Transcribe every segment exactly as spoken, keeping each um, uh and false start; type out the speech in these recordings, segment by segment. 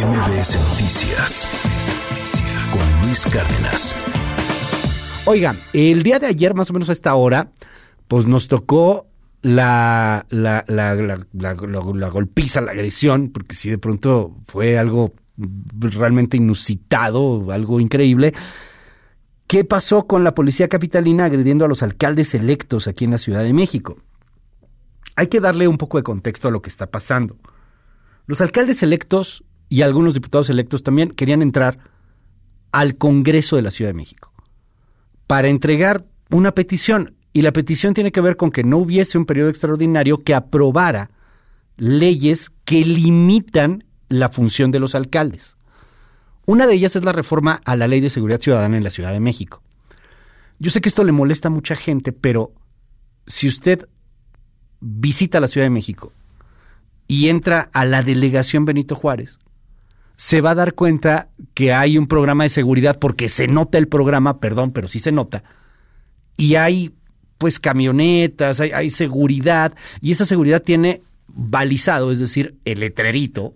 M B S Noticias con Luis Cárdenas. Oiga, el día de ayer, más o menos a esta hora, pues nos tocó la, la, la, la, la, la, la golpiza, la agresión, porque sí, de pronto fue algo realmente inusitado, algo increíble. ¿Qué pasó con la policía capitalina agrediendo a los alcaldes electos aquí en la Ciudad de México? Hay que darle un poco de contexto a lo que está pasando. Los alcaldes electos y algunos diputados electos también querían entrar al Congreso de la Ciudad de México para entregar una petición, y la petición tiene que ver con que no hubiese un periodo extraordinario que aprobara leyes que limitan la función de los alcaldes. Una de ellas es la reforma a la Ley de Seguridad Ciudadana en la Ciudad de México. Yo sé que esto le molesta a mucha gente, pero si usted visita la Ciudad de México y entra a la delegación Benito Juárez, se va a dar cuenta que hay un programa de seguridad, porque se nota el programa, perdón, pero sí se nota, y hay pues camionetas, hay, hay seguridad, y esa seguridad tiene balizado, es decir, el letrerito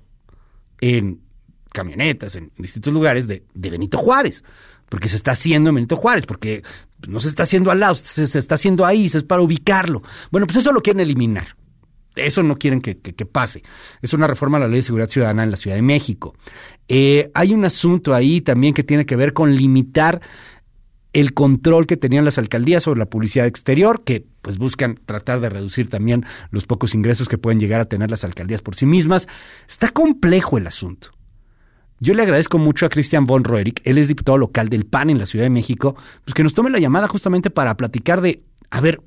en camionetas, en distintos lugares de, de Benito Juárez, porque se está haciendo en Benito Juárez, porque no se está haciendo al lado, se, se está haciendo ahí, se es para ubicarlo. Bueno, pues eso lo quieren eliminar. Eso no quieren que, que, que pase. Es una reforma a la Ley de Seguridad Ciudadana en la Ciudad de México. Eh, hay un asunto ahí también que tiene que ver con limitar el control que tenían las alcaldías sobre la publicidad exterior, que pues buscan tratar de reducir también los pocos ingresos que pueden llegar a tener las alcaldías por sí mismas. Está complejo el asunto. Yo le agradezco mucho a Christian von Roerich, él es diputado local del P A N en la Ciudad de México, pues que nos tome la llamada justamente para platicar de, a ver,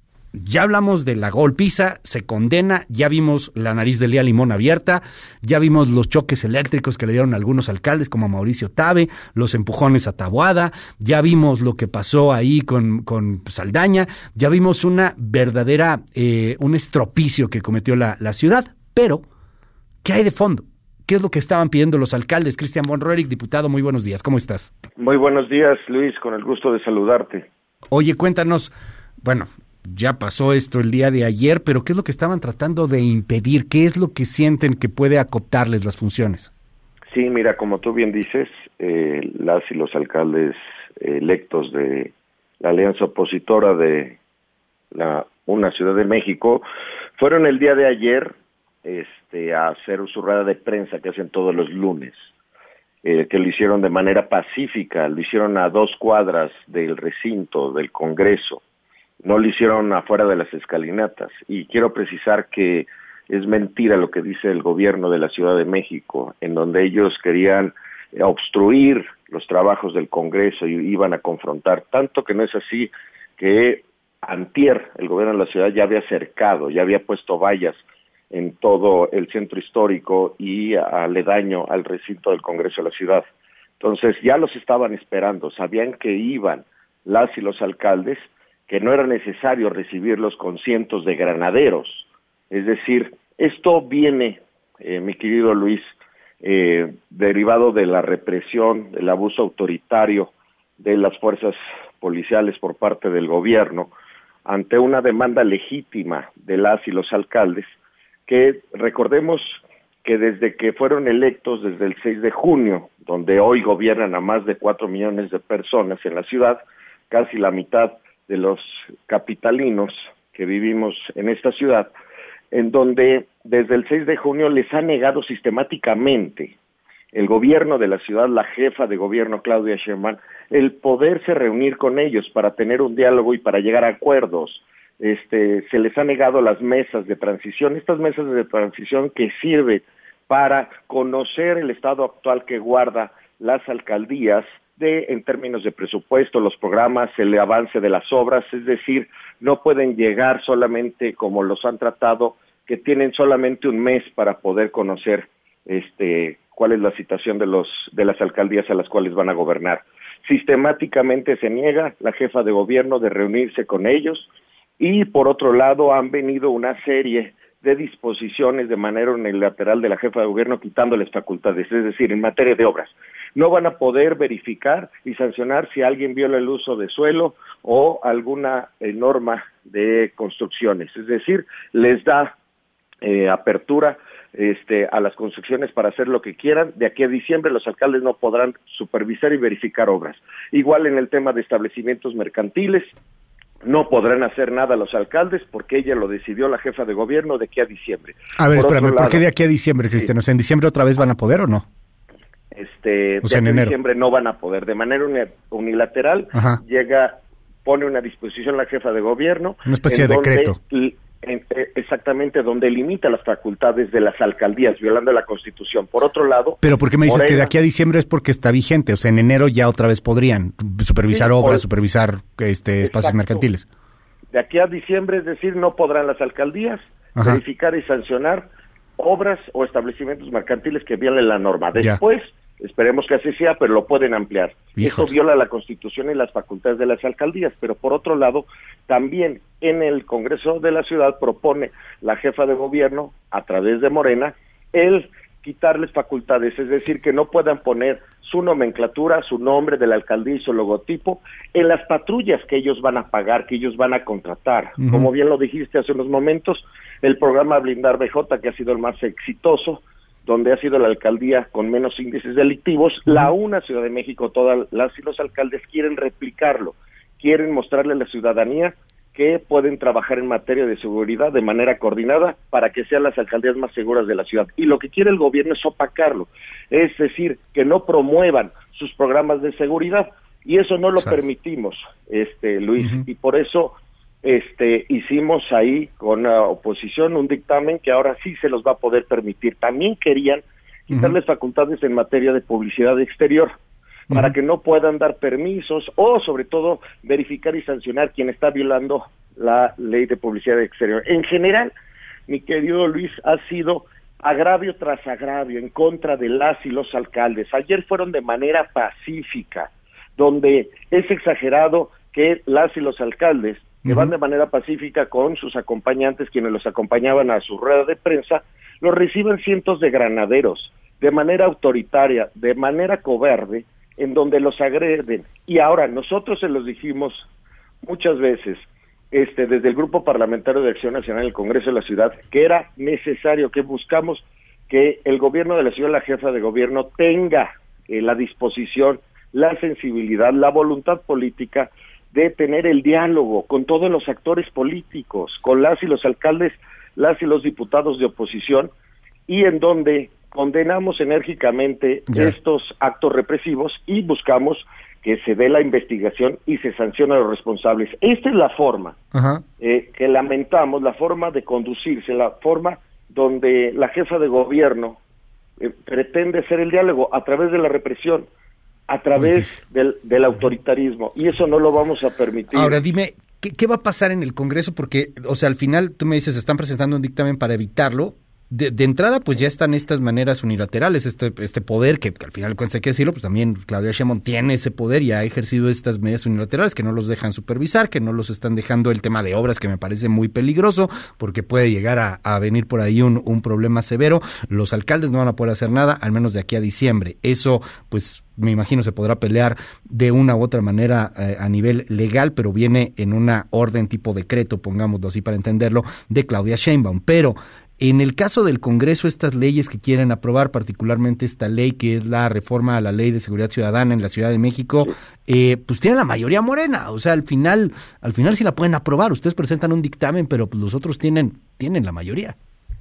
ya hablamos de la golpiza, se condena, ya vimos la nariz de Lía Limón abierta, ya vimos los choques eléctricos que le dieron a algunos alcaldes como a Mauricio Tabe, los empujones a Taboada, ya vimos lo que pasó ahí con, con Saldaña, ya vimos una verdadera, eh, un estropicio que cometió la, la ciudad, pero ¿qué hay de fondo? ¿Qué es lo que estaban pidiendo los alcaldes? Christian von Roerich, diputado, muy buenos días, ¿cómo estás? Muy buenos días, Luis, con el gusto de saludarte. Oye, cuéntanos, bueno, ya pasó esto el día de ayer, pero ¿qué es lo que estaban tratando de impedir? ¿Qué es lo que sienten que puede acotarles las funciones? Sí, mira, como tú bien dices, eh, las y los alcaldes electos de la alianza opositora de la una Ciudad de México fueron el día de ayer este, a hacer su rueda de prensa que hacen todos los lunes, eh, que lo hicieron de manera pacífica, lo hicieron a dos cuadras del recinto del Congreso. No lo hicieron afuera de las escalinatas, y quiero precisar que es mentira lo que dice el gobierno de la Ciudad de México, en donde ellos querían obstruir los trabajos del Congreso y iban a confrontar, tanto que no es así que antier el gobierno de la ciudad ya había cercado, ya había puesto vallas en todo el centro histórico y aledaño al recinto del Congreso de la ciudad. Entonces ya los estaban esperando, sabían que iban las y los alcaldes, que no era necesario recibirlos con cientos de granaderos. Es decir, esto viene, eh, mi querido Luis, eh, derivado de la represión, del abuso autoritario de las fuerzas policiales por parte del gobierno, ante una demanda legítima de las y los alcaldes, que recordemos que desde que fueron electos, desde el seis de junio, donde hoy gobiernan a más de cuatro millones de personas en la ciudad, casi la mitad de los capitalinos que vivimos en esta ciudad, en donde desde el seis de junio les ha negado sistemáticamente el gobierno de la ciudad, la jefa de gobierno Claudia Sheinbaum, el poderse reunir con ellos para tener un diálogo y para llegar a acuerdos. Este, se les ha negado las mesas de transición, estas mesas de transición que sirven para conocer el estado actual que guarda las alcaldías, de en términos de presupuesto, los programas, el avance de las obras, es decir, no pueden llegar solamente como los han tratado, que tienen solamente un mes para poder conocer este cuál es la situación de los de las alcaldías a las cuales van a gobernar. Sistemáticamente se niega la jefa de gobierno de reunirse con ellos, y por otro lado han venido una serie de disposiciones de manera unilateral de la jefa de gobierno quitándoles facultades, es decir, en materia de obras. No van a poder verificar y sancionar si alguien viola el uso de suelo o alguna eh, norma de construcciones, es decir, les da eh, apertura este, a las construcciones para hacer lo que quieran. De aquí a diciembre los alcaldes no podrán supervisar y verificar obras. Igual en el tema de establecimientos mercantiles, no podrán hacer nada los alcaldes porque ella lo decidió la jefa de gobierno de aquí a diciembre. A ver, Por espérame, otro ¿por lado, qué de aquí a diciembre, Cristian? sí. O sea, ¿en diciembre otra vez van a poder o no? Este, O sea, de en aquí a enero. diciembre no van a poder. De manera uni- unilateral, Ajá. llega, pone una disposición la jefa de gobierno. Una especie en de donde decreto. l- en- eh, exactamente, donde limita las facultades de las alcaldías, violando la Constitución. Por otro lado... Pero ¿por qué me dices Morena, que de aquí a diciembre es porque está vigente? O sea, en enero ya otra vez podrían supervisar Sí, obras, por- supervisar este espacios Exacto. mercantiles. De aquí a diciembre, es decir, no podrán las alcaldías Ajá. verificar y sancionar obras o establecimientos mercantiles que violen la norma. Ya. Después, esperemos que así sea, pero lo pueden ampliar. Hijos. Eso viola la Constitución y las facultades de las alcaldías, pero por otro lado, también en el Congreso de la Ciudad propone la jefa de gobierno, a través de Morena, el quitarles facultades, es decir, que no puedan poner su nomenclatura, su nombre de la alcaldía y su logotipo en las patrullas que ellos van a pagar, que ellos van a contratar. Uh-huh. Como bien lo dijiste hace unos momentos, el programa Blindar B J, que ha sido el más exitoso, donde ha sido la alcaldía con menos índices delictivos, uh-huh. la UNA Ciudad de México, todas las y los alcaldes quieren replicarlo, quieren mostrarle a la ciudadanía que pueden trabajar en materia de seguridad de manera coordinada para que sean las alcaldías más seguras de la ciudad. Y lo que quiere el gobierno es opacarlo, es decir, que no promuevan sus programas de seguridad, y eso no lo ¿Sabes? permitimos, este Luis, uh-huh. y por eso este hicimos ahí con la oposición un dictamen que ahora sí se los va a poder permitir. También querían quitarles uh-huh. facultades en materia de publicidad exterior, para que no puedan dar permisos o, sobre todo, verificar y sancionar quien está violando la ley de publicidad exterior. En general, mi querido Luis, ha sido agravio tras agravio en contra de las y los alcaldes. Ayer fueron de manera pacífica, donde es exagerado que las y los alcaldes, que uh-huh. van de manera pacífica con sus acompañantes, quienes los acompañaban a su rueda de prensa, los reciben cientos de granaderos, de manera autoritaria, de manera cobarde, en donde los agreden. Y ahora, nosotros se los dijimos muchas veces, este, desde el Grupo Parlamentario de Acción Nacional del Congreso de la Ciudad, que era necesario, que buscamos que el gobierno de la ciudad, la jefa de gobierno, tenga eh, la disposición, la sensibilidad, la voluntad política de tener el diálogo con todos los actores políticos, con las y los alcaldes, las y los diputados de oposición, y en donde condenamos enérgicamente ya. estos actos represivos y buscamos que se dé la investigación y se sancione a los responsables. Esta es la forma eh, que lamentamos, la forma de conducirse, la forma donde la jefa de gobierno eh, pretende hacer el diálogo a través de la represión, a través del, del autoritarismo, y eso no lo vamos a permitir. Ahora dime, ¿qué, ¿qué va a pasar en el Congreso? Porque, o sea, al final tú me dices, están presentando un dictamen para evitarlo. De, de entrada, pues ya están estas maneras unilaterales, este este poder, que, que al final, cuando hay que decirlo, pues también Claudia Sheinbaum tiene ese poder y ha ejercido estas medidas unilaterales que no los dejan supervisar, que no los están dejando el tema de obras, que me parece muy peligroso, porque puede llegar a, a venir por ahí un, un problema severo. Los alcaldes no van a poder hacer nada, al menos de aquí a diciembre. Eso, pues, me imagino se podrá pelear de una u otra manera eh, a nivel legal, pero viene en una orden tipo decreto, pongámoslo así para entenderlo, de Claudia Sheinbaum. Pero en el caso del Congreso, estas leyes que quieren aprobar, particularmente esta ley que es la reforma a la Ley de Seguridad Ciudadana en la Ciudad de México, eh, pues tienen la mayoría morena. O sea, al final, al final sí la pueden aprobar. Ustedes presentan un dictamen, pero pues los otros tienen, tienen la mayoría.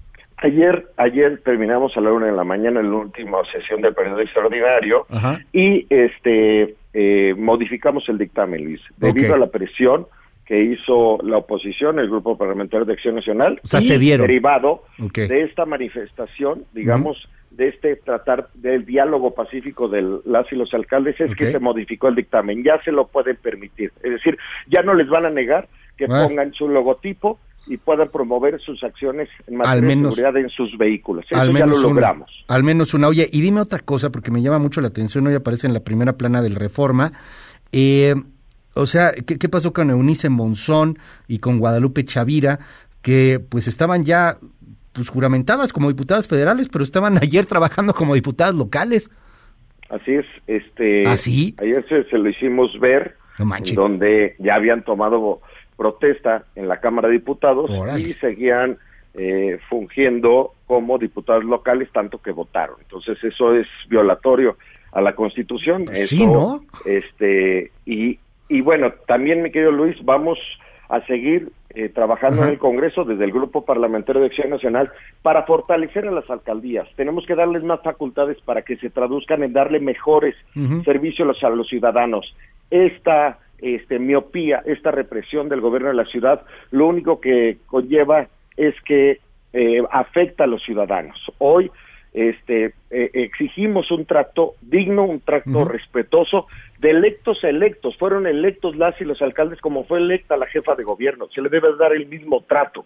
Ayer, ayer terminamos a la una de la mañana en la última sesión del periodo extraordinario. Ajá. y este eh, modificamos el dictamen, Luis, debido okay. a la presión que hizo la oposición, el Grupo Parlamentario de Acción Nacional, o sea, y se dieron. derivado okay. de esta manifestación, digamos, uh-huh. de este tratar del diálogo pacífico de las y los alcaldes, es okay. que se modificó el dictamen, ya se lo pueden permitir, es decir, ya no les van a negar que ah. pongan su logotipo y puedan promover sus acciones en materia menos, de seguridad en sus vehículos. Eso al ya menos lo logramos. Una, al menos una. Oye, y dime otra cosa, porque me llama mucho la atención, hoy aparece en la primera plana del Reforma, eh... O sea, ¿qué, ¿qué pasó con Eunice Monzón y con Guadalupe Chavira, que pues estaban ya pues juramentadas como diputadas federales, pero estaban ayer trabajando como diputadas locales? Así es, este, ¿Ah, sí? ayer se, se lo hicimos ver, no en donde ya habían tomado protesta en la Cámara de Diputados Órale. y seguían eh, fungiendo como diputados locales, tanto que votaron. Entonces eso es violatorio a la Constitución. Eso, sí, ¿no? Este, y, y bueno, también, mi querido Luis, vamos a seguir eh, trabajando Ajá. en el Congreso desde el Grupo Parlamentario de Acción Nacional para fortalecer a las alcaldías. Tenemos que darles más facultades para que se traduzcan en darle mejores uh-huh. servicios a los ciudadanos. Esta este, miopía, esta represión del gobierno de la ciudad, lo único que conlleva es que eh, afecta a los ciudadanos. Hoy este eh, exigimos un trato digno, un trato uh-huh. respetuoso de electos a electos. Fueron electos las y los alcaldes como fue electa la jefa de gobierno. Se le debe dar el mismo trato.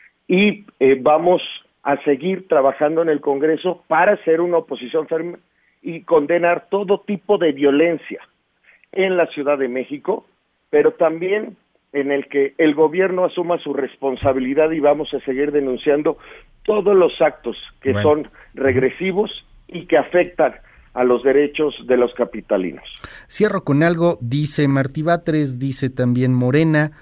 Y eh, vamos a seguir trabajando en el Congreso para hacer una oposición firme y condenar todo tipo de violencia en la Ciudad de México, pero también en el que el gobierno asuma su responsabilidad, y vamos a seguir denunciando todos los actos que bueno. son regresivos y que afectan a los derechos de los capitalinos. Cierro con algo, dice Martí Batres, dice también Morena,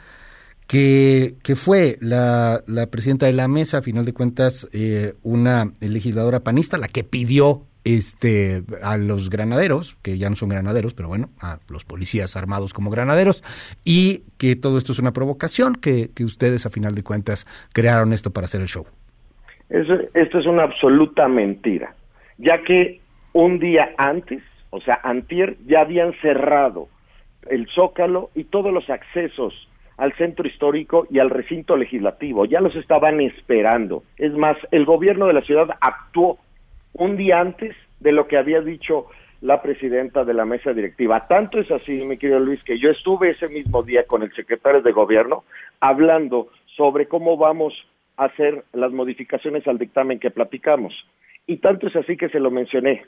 que, que fue la, la presidenta de la mesa, a final de cuentas, eh, una legisladora panista, la que pidió este a los granaderos, que ya no son granaderos, pero bueno, a los policías armados como granaderos, y que todo esto es una provocación, que, que ustedes a final de cuentas crearon esto para hacer el show. Eso, esto es una absoluta mentira, ya que un día antes, o sea, antier, ya habían cerrado el Zócalo y todos los accesos al centro histórico y al recinto legislativo, ya los estaban esperando. Es más, el gobierno de la ciudad actuó un día antes de lo que había dicho la presidenta de la mesa directiva. Tanto es así, mi querido Luis, que yo estuve ese mismo día con el secretario de gobierno hablando sobre cómo vamos a hacer las modificaciones al dictamen que platicamos. Y tanto es así que se lo mencioné.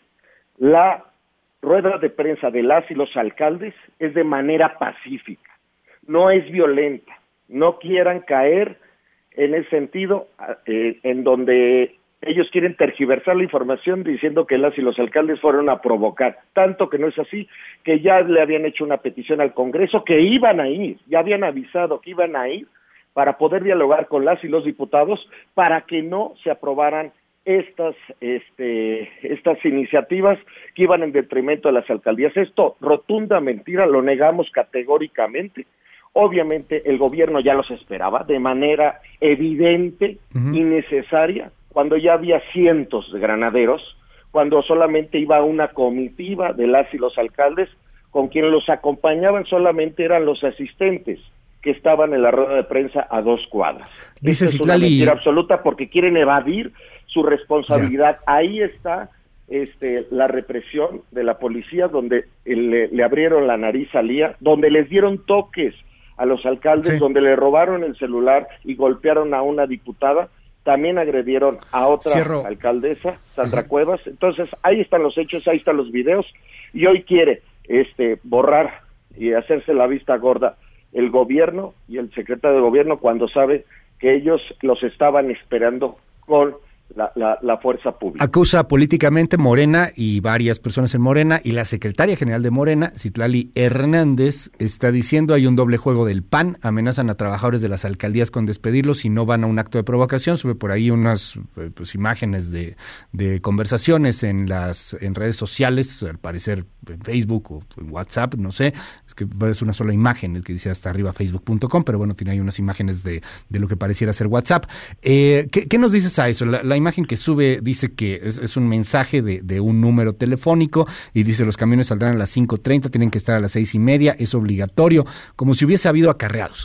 La rueda de prensa de las y los alcaldes es de manera pacífica, no es violenta. No quieran caer en el sentido eh, en donde ellos quieren tergiversar la información diciendo que las y los alcaldes fueron a provocar, tanto que no es así, que ya le habían hecho una petición al Congreso, que iban a ir, ya habían avisado que iban a ir para poder dialogar con las y los diputados para que no se aprobaran estas este estas iniciativas que iban en detrimento de las alcaldías. Esto, rotunda mentira, lo negamos categóricamente. Obviamente el gobierno ya los esperaba de manera evidente uh-huh. y necesaria, cuando ya había cientos de granaderos, cuando solamente iba una comitiva de las y los alcaldes, con quienes los acompañaban solamente eran los asistentes que estaban en la rueda de prensa a dos cuadras. Dice Esa es una mentira absoluta porque quieren evadir su responsabilidad. Ya. Ahí está este la represión de la policía, donde le, le abrieron la nariz a Lía, donde les dieron toques a los alcaldes, sí. donde le robaron el celular y golpearon a una diputada. También agredieron a otra Cierro. alcaldesa, Sandra Ajá. Cuevas. Entonces, ahí están los hechos, ahí están los videos, y hoy quiere este borrar y hacerse la vista gorda el gobierno y el secretario de gobierno cuando sabe que ellos los estaban esperando con La, la, la fuerza pública. Acusa políticamente Morena y varias personas en Morena, y la secretaria general de Morena, Citlali Hernández, está diciendo hay un doble juego del P A N, amenazan a trabajadores de las alcaldías con despedirlos si no van a un acto de provocación. Sube por ahí unas pues, imágenes de, de conversaciones en las en redes sociales, al parecer en Facebook o en WhatsApp, no sé, es que es una sola imagen, el que dice hasta arriba facebook punto com, pero bueno, tiene ahí unas imágenes de, de lo que pareciera ser WhatsApp. Eh, ¿qué, ¿Qué nos dices a eso? La, la imagen que sube dice que es, es un mensaje de, de un número telefónico y dice los camiones saldrán a las cinco treinta, tienen que estar a las seis y media, es obligatorio, como si hubiese habido acarreados.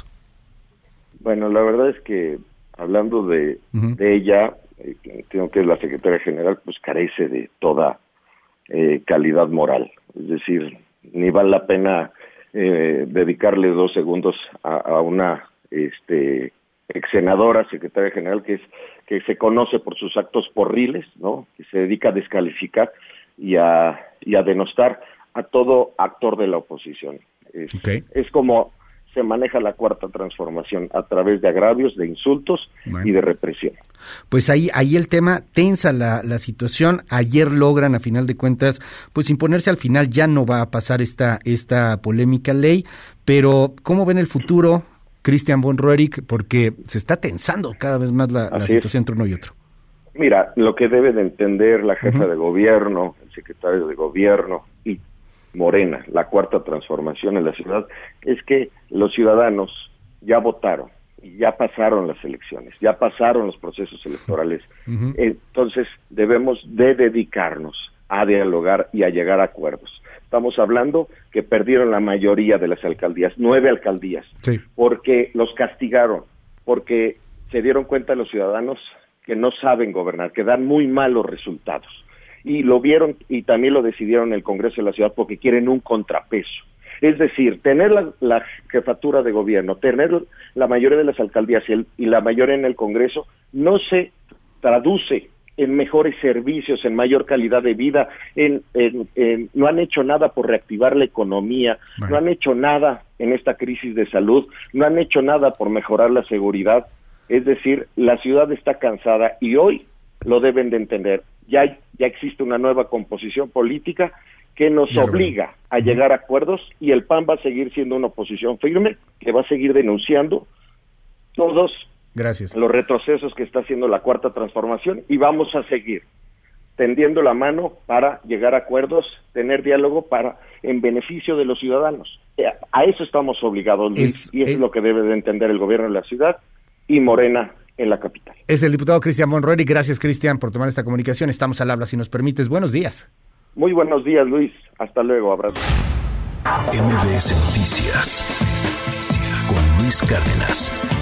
Bueno, la verdad es que hablando de, uh-huh. de ella, eh, tengo que la secretaria general pues carece de toda eh, calidad moral, es decir, ni vale la pena eh, dedicarle dos segundos a, a una este ex senadora, secretaria general, que es que se conoce por sus actos porriles, ¿no? Que se dedica a descalificar y a y a denostar a todo actor de la oposición. Es, okay. es como se maneja la cuarta transformación, a través de agravios, de insultos bueno. y de represión. Pues ahí ahí el tema, tensa la, la situación. Ayer logran, a final de cuentas, pues imponerse. Al final ya no va a pasar esta esta polémica ley, pero ¿cómo ven el futuro? Cristian von Roerich, porque se está tensando cada vez más la, la situación entre uno y otro. Mira, lo que debe de entender la jefa uh-huh. de gobierno, el secretario de gobierno y Morena, la cuarta transformación en la ciudad, es que los ciudadanos ya votaron, y ya pasaron las elecciones, ya pasaron los procesos electorales. Uh-huh. Entonces debemos de dedicarnos a dialogar y a llegar a acuerdos. Estamos hablando que perdieron la mayoría de las alcaldías, nueve alcaldías, sí. porque los castigaron, porque se dieron cuenta los ciudadanos que no saben gobernar, que dan muy malos resultados. Y lo vieron y también lo decidieron en el Congreso de la Ciudad porque quieren un contrapeso. Es decir, tener la, la jefatura de gobierno, tener la mayoría de las alcaldías y, el, y la mayoría en el Congreso no se traduce en mejores servicios, en mayor calidad de vida, en, en, en no han hecho nada por reactivar la economía, bueno. no han hecho nada en esta crisis de salud, no han hecho nada por mejorar la seguridad. Es decir, la ciudad está cansada y hoy lo deben de entender. Ya, ya existe una nueva composición política que nos ya obliga a llegar a acuerdos y el P A N va a seguir siendo una oposición firme que va a seguir denunciando todos Gracias. los retrocesos que está haciendo la cuarta transformación y vamos a seguir tendiendo la mano para llegar a acuerdos, tener diálogo para en beneficio de los ciudadanos. A eso estamos obligados, Luis, es, y eso es, es lo que debe de entender el gobierno de la ciudad y Morena en la capital. Es el diputado Cristian von Roerich. Gracias, Cristian, por tomar esta comunicación. Estamos al habla, si nos permites. Buenos días. Muy buenos días, Luis. Hasta luego. Abrazo. M B S Noticias con Luis Cárdenas.